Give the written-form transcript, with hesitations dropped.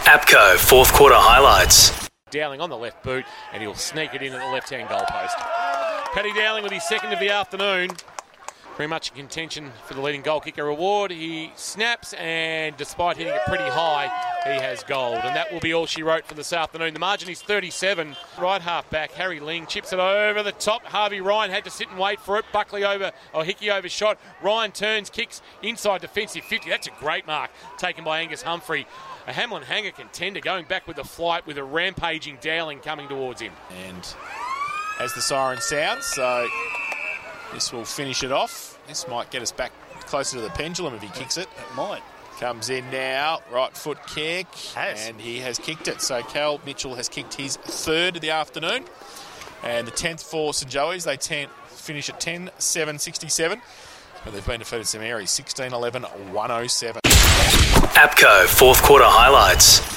APCO fourth quarter highlights. Dowling on the left boot, and he'll sneak it in at the left-hand goalpost. Paddy Dowling with his second of the afternoon. Very much in contention for the leading goal kicker award. He snaps, and despite hitting it pretty high, he has gold. And that will be all she wrote for this afternoon. The margin is 37. Right half back, Harry Ling chips it over the top. Harvey Ryan had to sit and wait for it. Hickey overshot. Ryan turns, kicks inside defensive 50. That's a great mark taken by Angus Humphrey. A Hamlin hanger contender going back with the flight with a rampaging Dowling coming towards him. And as the siren sounds, so this will finish it off. This might get us back closer to the pendulum if he kicks it. It might. Comes in now, right foot kick, and he has kicked it. So Cal Mitchell has kicked his third of the afternoon. And the 10th for St Joey's. They finish at 10-7-67. But they've been defeated St Mary's 16-11-107. APCO fourth quarter highlights.